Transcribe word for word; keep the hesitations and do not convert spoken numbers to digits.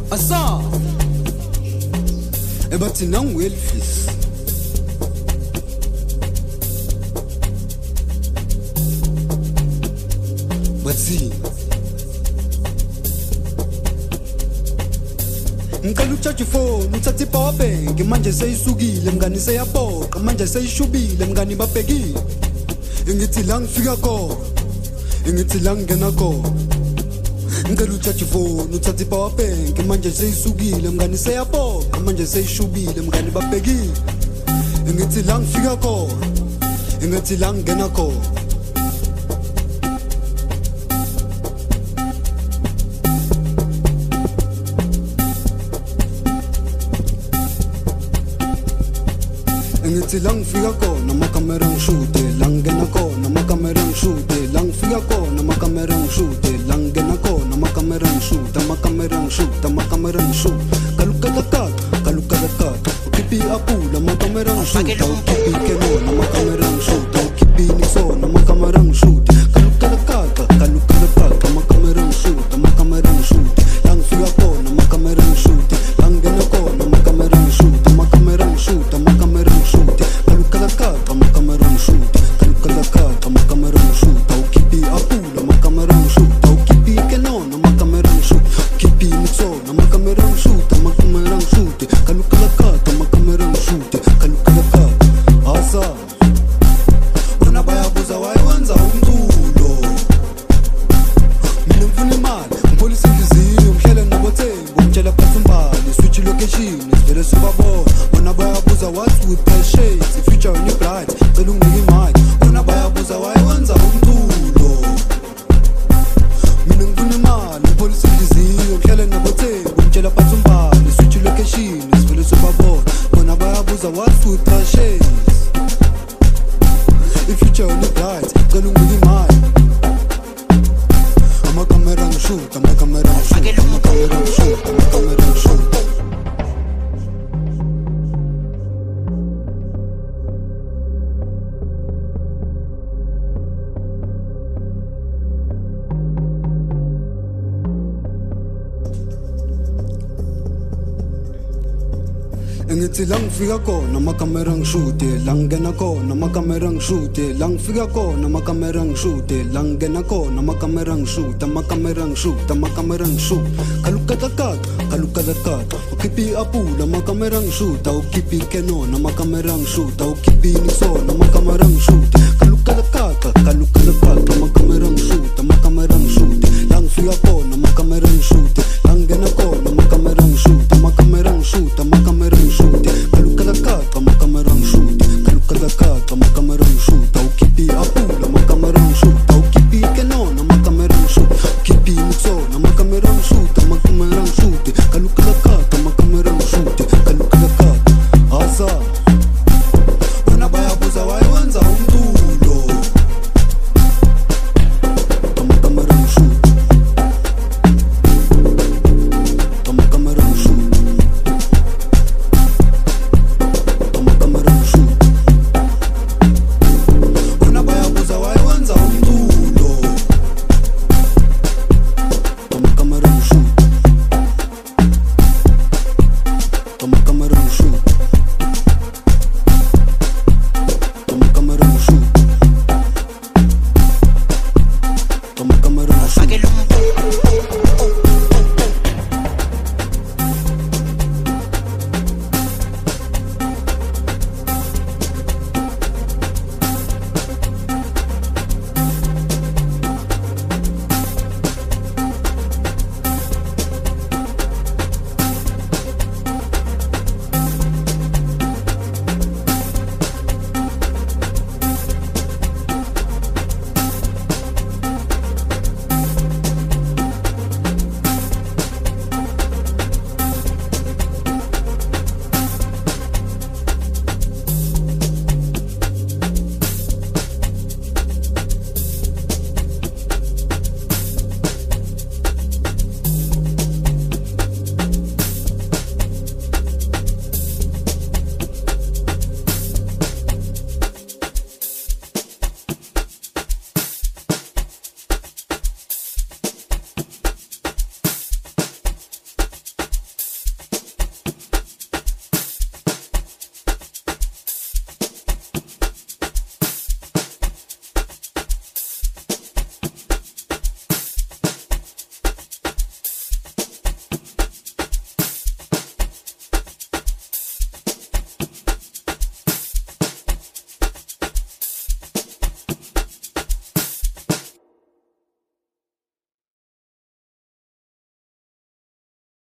Asa ebathi nangu-Elvis bathi ngicela uchaje ifoni uthathe ipower bank manje seyisukile mngani seyapoqa manje seyishubile mngani babhekile ngithi la ngifika khona ngithi la ngingena khona ngicela uchaje ifoni uthathe ipower bank manje seyisukile mngani seyapoqa manje seyishubile mngani babhekile ngithi la ngifika khona ngithi la ngingena khona ngithi la ngifika khona amakamera ngishude la ngena khona amakamera ngishude la ngifika khona amakamera ngishude la ngena khona amakamera ngishude amakamera ngishude amakamera ngishude kalukakaka kalukakaka ukipi apula amakamera ngishude ukipi kenona amakamera ngishude ukipi nisona amakamera ngishude kalukakaka kalukakaka amakamera ngishude amakamera ngishude la ngifika khona amakamera ngishude la ngena khona amakamera ngishude amakamera ngishude amakamera ngishude kalukakaka amakamera ngishude kalukakaka amakamera ngishude ukipi apula amakamera ngishude ukipi kenona amakamera ngishude ukipi nisona amakamera ngishude amakamera ngishude kalukakaka amakamera ngishude kalukakaka asa bona bayabuza wayenza umculo mina mfuna imali ngipholisa inhliziyo mhlele nabothembu umtshela phansi umbali switch location sivele sibabona bona bayabuza what's with the shades the future on your bright cela unginike imali bona bayabuza wayenza umculo mina ngifuna imali ngipholisa inhliziyo mhlele nabothembu umtshela phansi umbali switch location sivele sibabona bona bayabuza what's with the shades the future on your bright cela unginike imali amakamera ngishuda amakamera ngishuda amakamera ngishuda amakamera ngishuda ngithi la ngifika khona amakamera ngishude la ngena khona amakamera ngishude la ngifika khona amakamera ngishude la ngena khona amakamera ngishude amakamera ngishude amakamera ngishude kalukakaka kalukakaka ukipi apula amakamera ngishude ukipi kenona amakamera ngishude ukipi nisona amakamera ngishude kalukakaka kalukakaka